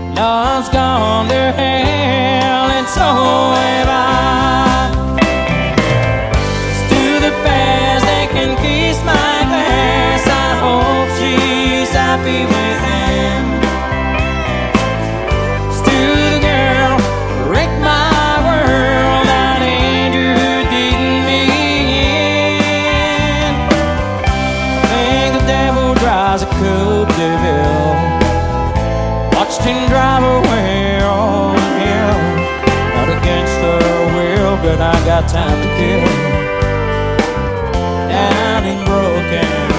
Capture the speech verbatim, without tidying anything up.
Love's gone to hell, and so have I. To the past, they can kiss my glass. I hope she's happy with him. To the girl who wrecked my world, that angel who didn't begin. I think the devil drives a Coupe de Ville. Watched him drive away on the hill. Not against her will, but I got time to kill. Down and broken